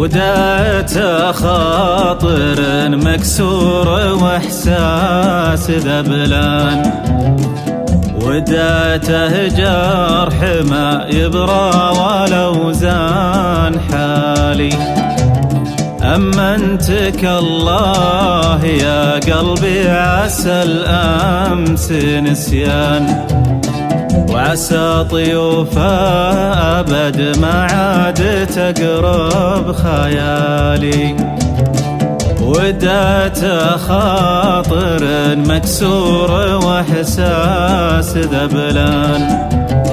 وداعته خاطر مكسور واحساس ذبلان، وداعته جرح ما يبرى ولو زان حالي. أمنتك الله يا قلبي عسى الأمس نسيان، وعسى طيوفه أبد ما عاد تقرب خيالي. وداعته خاطر مكسور واحساس ذبلان،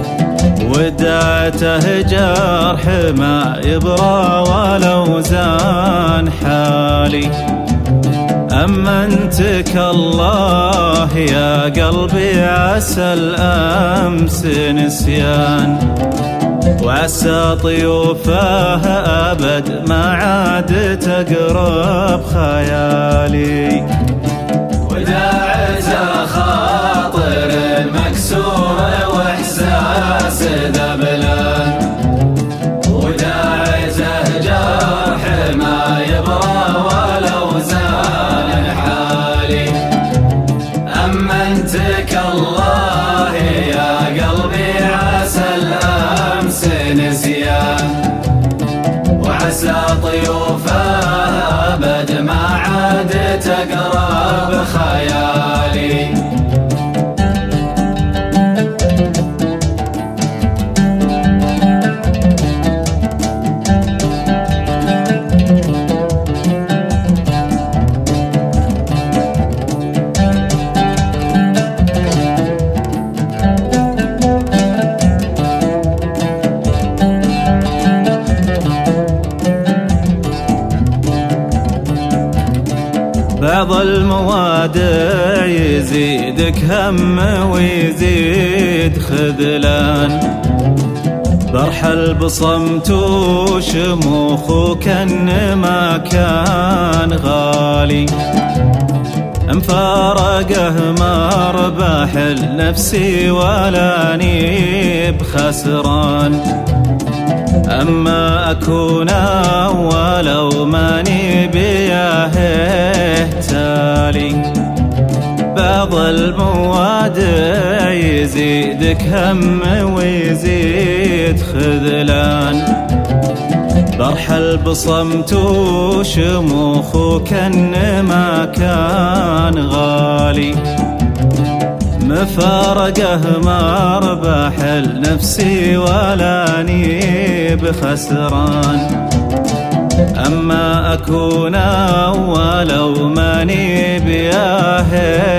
وداعته جرح ما يبرى ولو زان حالي. أمنتك الله يا قلبي عسى الأمس نسيان، وعسى طيوفه أبد ما عاد تقرب خيالي. وداعته خاطر مكسور واحساس ذبلان، وداعته جرح ما يبرى ولو زان حالي. أمنتك الله يا قلبي عسى الأمس نسيان، وعسى طيوفه أبد ما عاد تقرب خيالي. بعض الموادع يزيدك هم ويزيد خذلان، برحل بصمت وشموخ كأنما كان غالي. مفارقه ما ربح لنفسي ولا اني بخسران، أما أكون ولو ماني بياه تالي. بعض الموادع يزيدك هم ويزيد خذلان، برحل بصمت وشموخ كأنما كان غالي. مفارقه ما ربح لنفسي ولا اني بخسران، أما أكون ولو ماني بياه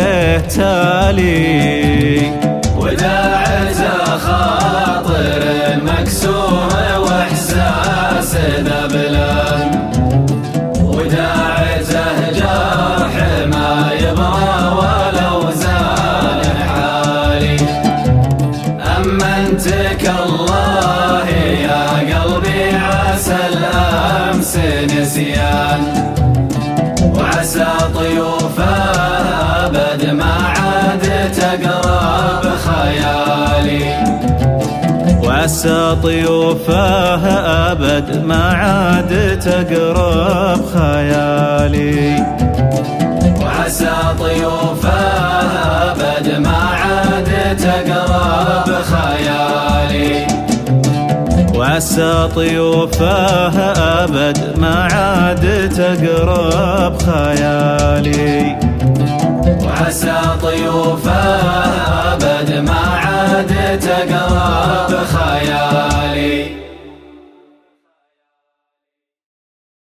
تالي. وداعته خاطر مكسور واحساس ذبلان، وداعته جرح ما يبرى ولو زان حالي. أمنتك الله يا قلبي عسى الأمس نسيان، وعسى طيوفه أبد ما عاد تقرب خيالي. وعسى طيوفه أبد ما عاد تقرب خيالي. وعسى طيوفه أبد ما عاد تقرب خيالي. وعسى طيوفه أبد ما عاد تقرب خيالي. وعسى طيوفه